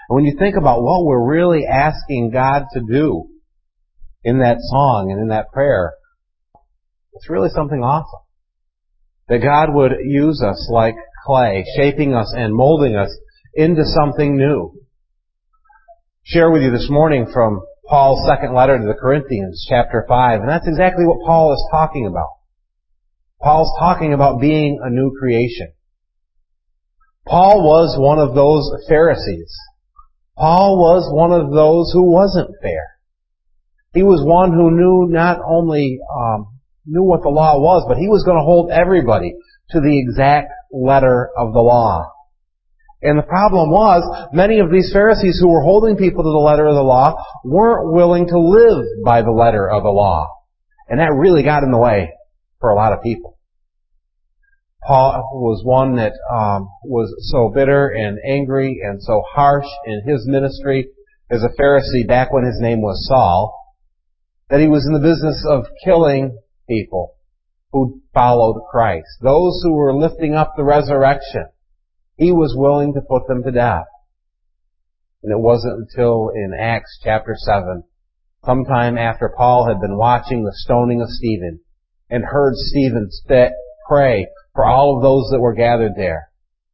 And when you think about what we're really asking God to do in that song and in that prayer, it's really something awesome. That God would use us like clay, shaping us and molding us into something new. Share with you this morning from Paul's second letter to the Corinthians, chapter 5, and that's exactly what Paul is talking about. Paul's talking about being a new creation. Paul was one of those Pharisees. Paul was one of those who wasn't fair. He was one who knew not only knew what the law was, but he was going to hold everybody to the exact letter of the law. And the problem was, many of these Pharisees who were holding people to the letter of the law weren't willing to live by the letter of the law. And that really got in the way for a lot of people. Paul was one that was so bitter and angry and so harsh in his ministry as a Pharisee back when his name was Saul, that he was in the business of killing people who followed Christ. Those who were lifting up the resurrection, he was willing to put them to death. And it wasn't until in Acts chapter 7, sometime after Paul had been watching the stoning of Stephen and heard Stephen pray for all of those that were gathered there,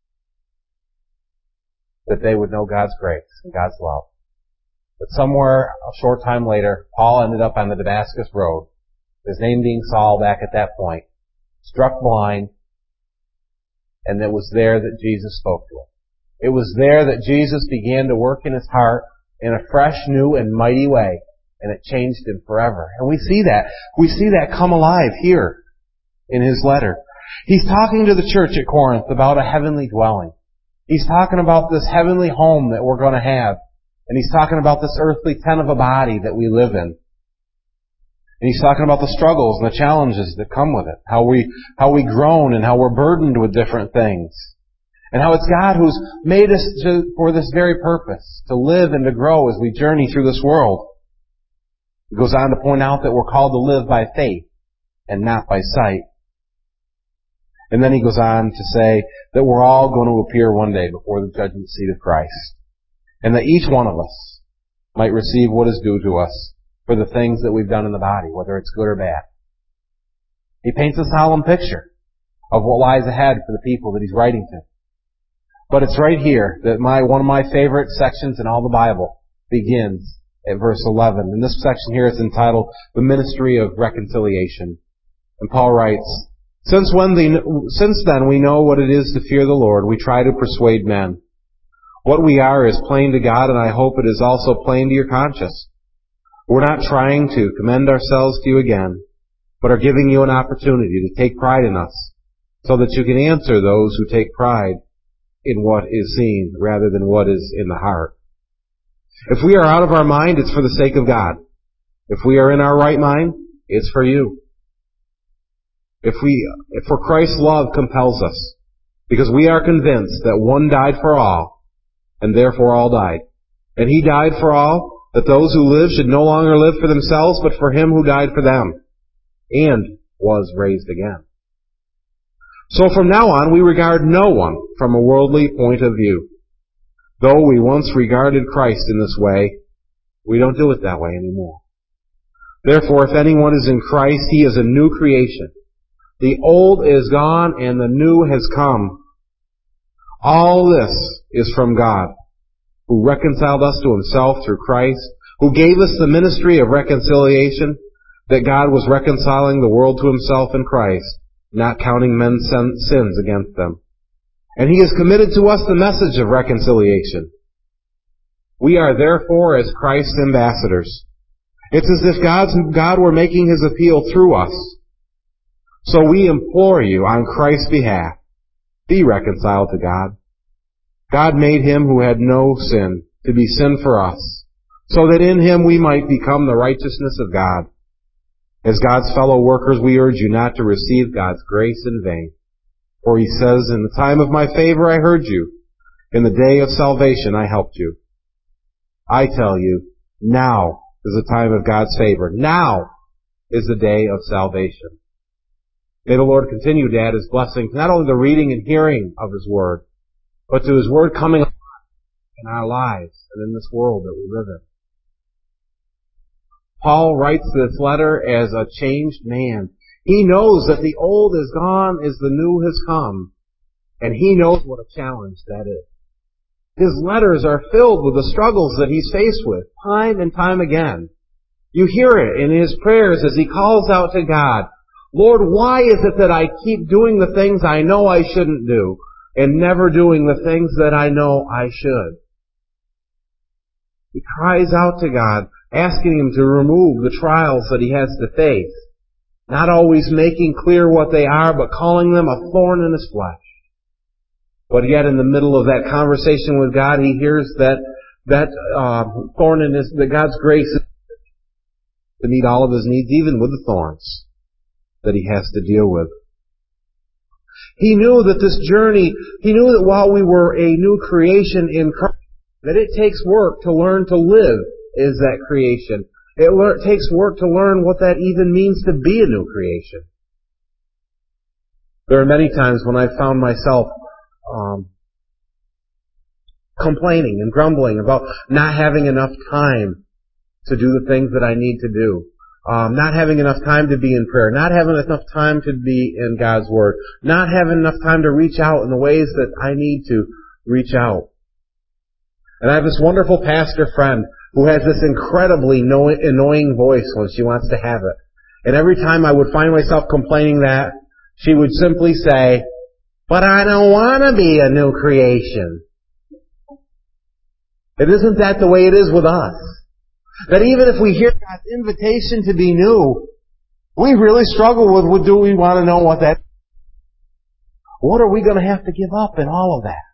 that they would know God's grace and God's love. But somewhere a short time later, Paul ended up on the Damascus road, his name being Saul back at that point, struck blind, and it was there that Jesus spoke to him. It was there that Jesus began to work in his heart in a fresh, new, and mighty way, and it changed him forever. And we see that. We see that come alive here in his letter. He's talking to the church at Corinth about a heavenly dwelling. He's talking about this heavenly home that we're going to have. And he's talking about this earthly tent of a body that we live in. And he's talking about the struggles and the challenges that come with it. How we groan and how we're burdened with different things. And how it's God who's made us for this very purpose, to live and to grow as we journey through this world. He goes on to point out that we're called to live by faith and not by sight. And then he goes on to say that we're all going to appear one day before the judgment seat of Christ. And that each one of us might receive what is due to us for the things that we've done in the body, whether it's good or bad. He paints a solemn picture of what lies ahead for the people that he's writing to. But it's right here that one of my favorite sections in all the Bible begins at verse 11. And this section here is entitled The Ministry of Reconciliation. And Paul writes, Since then we know what it is to fear the Lord, we try to persuade men. What we are is plain to God, and I hope it is also plain to your conscience. We're not trying to commend ourselves to you again, but are giving you an opportunity to take pride in us, so that you can answer those who take pride in what is seen rather than what is in the heart. If we are out of our mind, it's for the sake of God. If we are in our right mind, it's for you. For Christ's love compels us, because we are convinced that one died for all, and therefore all died. And he died for all, that those who live should no longer live for themselves, but for him who died for them, and was raised again. So from now on, we regard no one from a worldly point of view. Though we once regarded Christ in this way, we don't do it that way anymore. Therefore, if anyone is in Christ, he is a new creation. The old is gone and the new has come. All this is from God, who reconciled us to himself through Christ, who gave us the ministry of reconciliation, that God was reconciling the world to himself in Christ, not counting men's sins against them. And he has committed to us the message of reconciliation. We are therefore as Christ's ambassadors. It's as if God were making his appeal through us. So we implore you on Christ's behalf, be reconciled to God. God made him who had no sin to be sin for us, so that in him we might become the righteousness of God. As God's fellow workers, we urge you not to receive God's grace in vain. For he says, in the time of my favor I heard you. In the day of salvation I helped you. I tell you, now is the time of God's favor. Now is the day of salvation. May the Lord continue to add his blessing to not only the reading and hearing of his word, but to his word coming in our lives and in this world that we live in. Paul writes this letter as a changed man. He knows that the old is gone as the new has come, and he knows what a challenge that is. His letters are filled with the struggles that he's faced with, time and time again. You hear it in his prayers as he calls out to God, Lord, why is it that I keep doing the things I know I shouldn't do, and never doing the things that I know I should? He cries out to God, asking Him to remove the trials that he has to face, not always making clear what they are, but calling them a thorn in his flesh. But yet in the middle of that conversation with God, he hears that thorn in his, that God's grace is to meet all of his needs, even with the thorns that he has to deal with. He knew that this journey, he knew that while we were a new creation in Christ, that it takes work to learn to live as that creation. It takes work to learn what that even means to be a new creation. There are many times when I've found myself complaining and grumbling about not having enough time to do the things that I need to do. Not having enough time to be in prayer. Not having enough time to be in God's Word. Not having enough time to reach out in the ways that I need to reach out. And I have this wonderful pastor friend who has this incredibly annoying voice when she wants to have it. And every time I would find myself complaining that, she would simply say, but I don't want to be a new creation. It isn't that the way it is with us? That even if we hear God's invitation to be new, we really struggle with do we want to know what that is? What are we going to have to give up in all of that?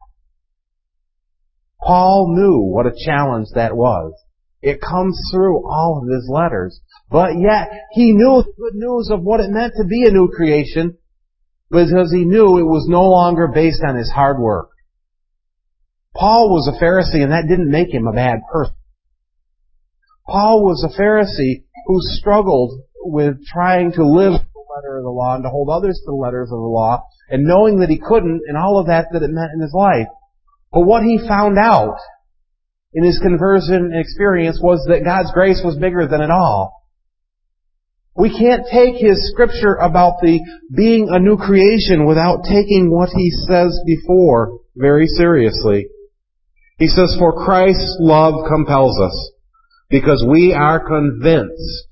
Paul knew what a challenge that was. It comes through all of his letters. But yet, he knew the good news of what it meant to be a new creation because he knew it was no longer based on his hard work. Paul was a Pharisee, and that didn't make him a bad person. Paul was a Pharisee who struggled with trying to live the letter of the law and to hold others to the letters of the law, and knowing that he couldn't, and all of that it meant in his life. But what he found out in his conversion experience was that God's grace was bigger than it all. We can't take his scripture about the being a new creation without taking what he says before very seriously. He says, for Christ's love compels us, because we are convinced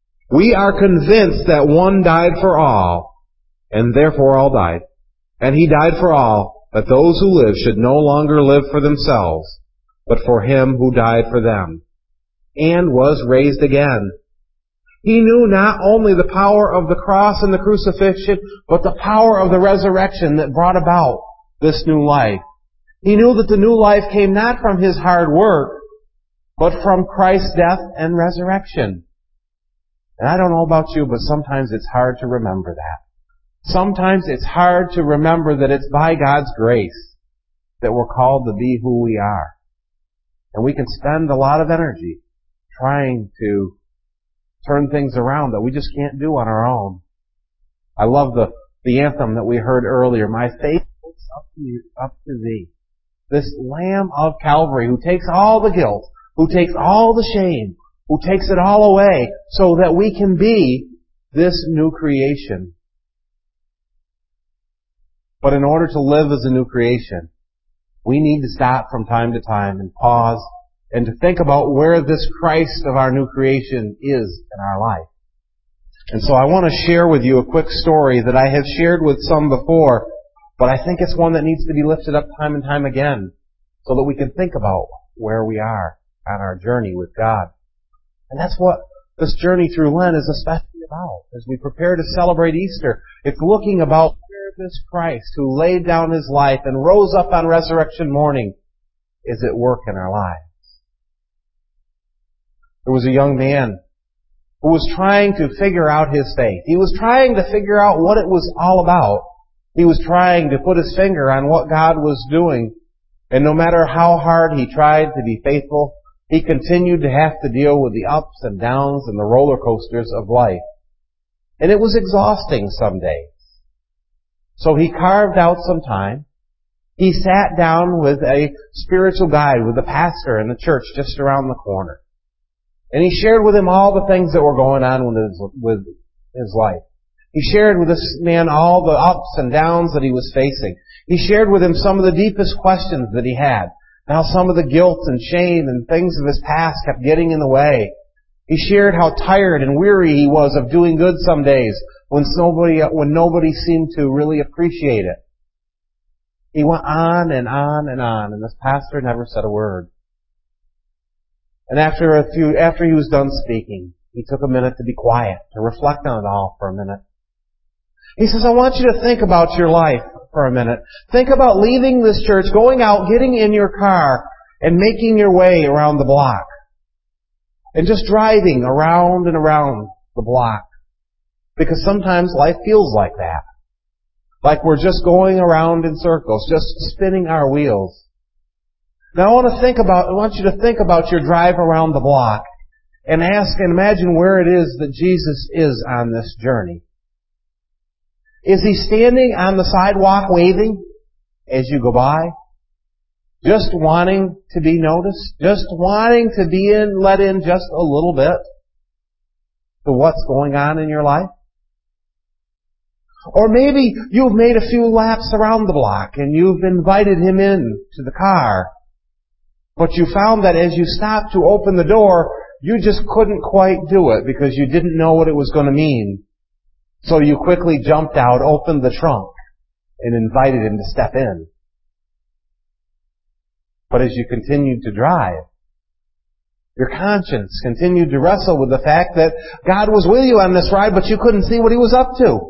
that one died for all, and therefore all died. And he died for all, that those who live should no longer live for themselves, but for him who died for them, and was raised again. He knew not only the power of the cross and the crucifixion, but the power of the resurrection that brought about this new life. He knew that the new life came not from his hard work, but from Christ's death and resurrection. And I don't know about you, but sometimes it's hard to remember that. Sometimes it's hard to remember that it's by God's grace that we're called to be who we are. And we can spend a lot of energy trying to turn things around that we just can't do on our own. I love the anthem that we heard earlier. My faith looks up to thee. This Lamb of Calvary who takes all the guilt, who takes all the shame, who takes it all away so that we can be this new creation. But in order to live as a new creation, we need to stop from time to time and pause and to think about where this Christ of our new creation is in our life. And so I want to share with you a quick story that I have shared with some before, but I think it's one that needs to be lifted up time and time again so that we can think about where we are on our journey with God. And that's what this journey through Lent is especially about. As we prepare to celebrate Easter, it's looking about where this Christ who laid down his life and rose up on resurrection morning is at work in our lives. There was a young man who was trying to figure out his faith. He was trying to figure out what it was all about. He was trying to put his finger on what God was doing. And no matter how hard he tried to be faithful, he continued to have to deal with the ups and downs and the roller coasters of life. And it was exhausting some days. So he carved out some time. He sat down with a spiritual guide, with the pastor in the church just around the corner. And he shared with him all the things that were going on with his life. He shared with this man all the ups and downs that he was facing. He shared with him some of the deepest questions that he had. How some of the guilt and shame and things of his past kept getting in the way. He shared how tired and weary he was of doing good some days when nobody seemed to really appreciate it. He went on and on and on, and this pastor never said a word. And after he was done speaking, he took a minute to be quiet, to reflect on it all for a minute. He says, I want you to think about your life for a minute. Think about leaving this church, going out, getting in your car, and making your way around the block. And just driving around and around the block. Because sometimes life feels like that. Like we're just going around in circles, just spinning our wheels. Now I want you to think about your drive around the block and ask and imagine where it is that Jesus is on this journey. Is He standing on the sidewalk waving as you go by? Just wanting to be noticed? Just wanting to be let in just a little bit to what's going on in your life? Or maybe you've made a few laps around the block and you've invited Him in to the car. But you found that as you stopped to open the door, you just couldn't quite do it because you didn't know what it was going to mean. So you quickly jumped out, opened the trunk, and invited Him to step in. But as you continued to drive, your conscience continued to wrestle with the fact that God was with you on this ride, but you couldn't see what He was up to.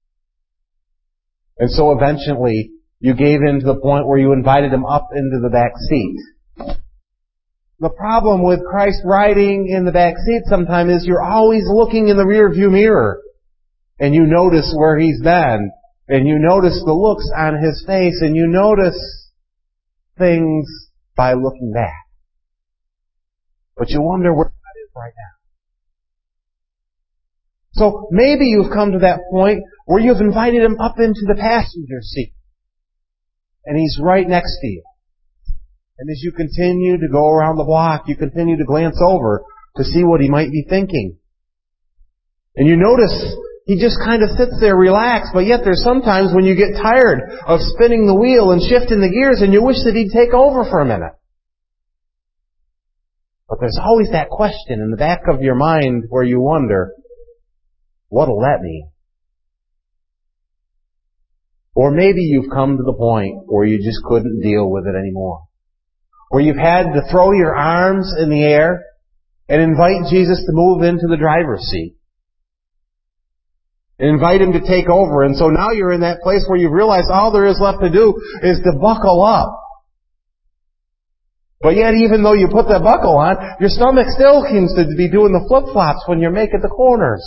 And so eventually, you gave in to the point where you invited Him up into the back seat. The problem with Christ riding in the back seat sometimes is you're always looking in the rear view mirror. And you notice where He's been. And you notice the looks on His face. And you notice things by looking back. But you wonder where God is right now. So maybe you've come to that point where you've invited Him up into the passenger seat. And He's right next to you. And as you continue to go around the block, you continue to glance over to see what He might be thinking. And you notice He just kind of sits there relaxed, but yet there's sometimes when you get tired of spinning the wheel and shifting the gears and you wish that He'd take over for a minute. But there's always that question in the back of your mind where you wonder, what'll that mean? Or maybe you've come to the point where you just couldn't deal with it anymore. Where you've had to throw your arms in the air and invite Jesus to move into the driver's seat. And invite Him to take over. And so now you're in that place where you realize all there is left to do is to buckle up. But yet even though you put that buckle on, your stomach still seems to be doing the flip-flops when you're making the corners.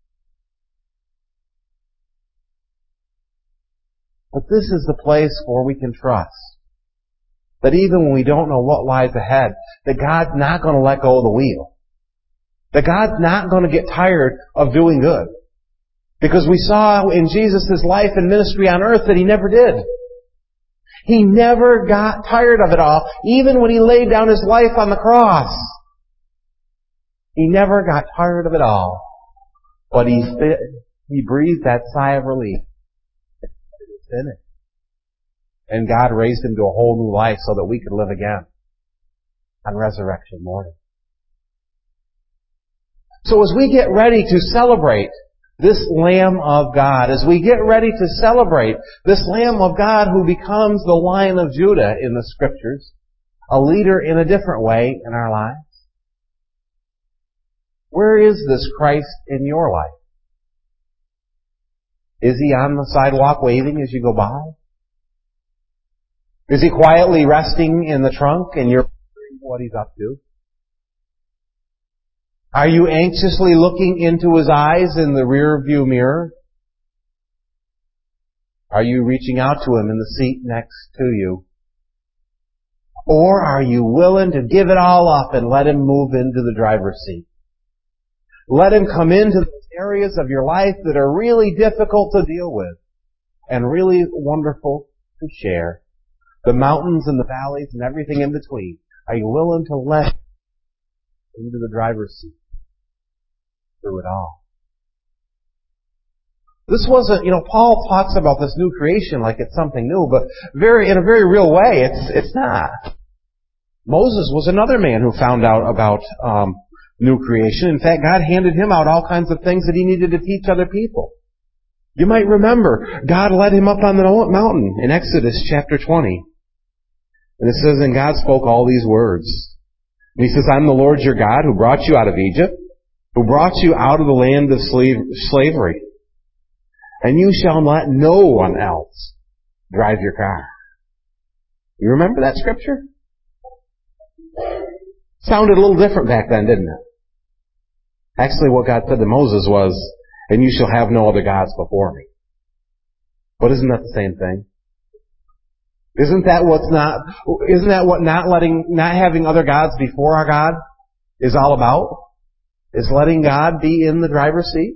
But this is the place where we can trust that even when we don't know what lies ahead, that God's not going to let go of the wheel. That God's not going to get tired of doing good. Because we saw in Jesus' life and ministry on earth that He never did. He never got tired of it all, even when He laid down His life on the cross. He never got tired of it all. But He breathed that sigh of relief. It's finished. And God raised Him to a whole new life so that we could live again on resurrection morning. So as we get ready to celebrate this Lamb of God, as we get ready to celebrate this Lamb of God who becomes the Lion of Judah in the Scriptures, a leader in a different way in our lives, where is this Christ in your life? Is He on the sidewalk waving as you go by? Is He quietly resting in the trunk and you're wondering what He's up to? Are you anxiously looking into His eyes in the rear view mirror? Are you reaching out to Him in the seat next to you? Or are you willing to give it all up and let Him move into the driver's seat? Let Him come into those areas of your life that are really difficult to deal with and really wonderful to share. the mountains and the valleys and everything in between. Are you willing to let into the driver's seat through it all? This wasn't, Paul talks about this new creation like it's something new, but in a very real way, it's not. Moses was another man who found out about new creation. In fact, God handed him out all kinds of things that he needed to teach other people. You might remember, God led him up on the mountain in Exodus chapter 20. And it says, and God spoke all these words. And He says, I'm the Lord your God who brought you out of Egypt, who brought you out of the land of slavery. And you shall let no one else drive your car. You remember that scripture? Sounded a little different back then, didn't it? Actually, what God said to Moses was, and you shall have no other gods before me. But isn't that the same thing? Isn't that what not having other gods before our God is all about? Is letting God be in the driver's seat?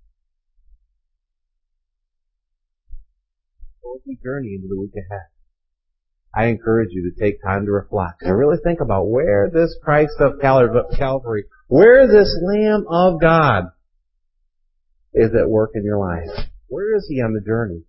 As we journey into the week ahead, I encourage you to take time to reflect and really think about where this Christ of Calvary, where this Lamb of God is at work in your life. Where is He on the journey?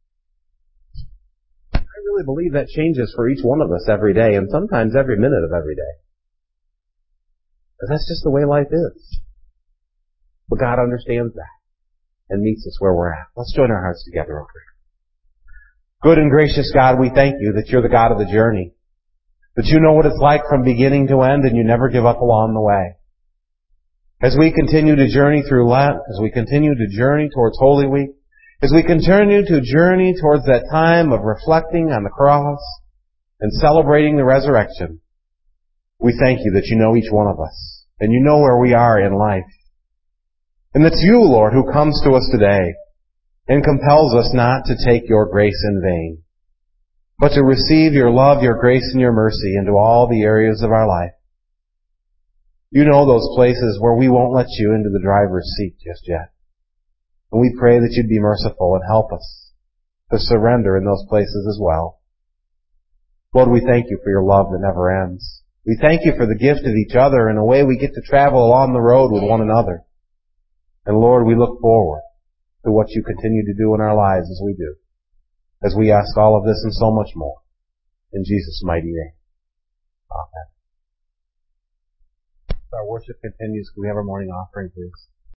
I really believe that changes for each one of us every day, and sometimes every minute of every day. Because that's just the way life is. But God understands that and meets us where we're at. Let's join our hearts together in prayer. Good and gracious God, we thank You that You're the God of the journey. That You know what it's like from beginning to end, and You never give up along the way. As we continue to journey through Lent, as we continue to journey towards Holy Week, as we continue to journey towards that time of reflecting on the cross and celebrating the resurrection, we thank You that You know each one of us, and You know where we are in life. And it's You, Lord, who comes to us today and compels us not to take Your grace in vain, but to receive Your love, Your grace, and Your mercy into all the areas of our life. You know those places where we won't let You into the driver's seat just yet. And we pray that You'd be merciful and help us to surrender in those places as well. Lord, we thank You for Your love that never ends. We thank You for the gift of each other and the way we get to travel along the road with one another. And Lord, we look forward to what You continue to do in our lives as we do. As we ask all of this and so much more. In Jesus' mighty name. Amen. Our worship continues. Can we have our morning offering, please?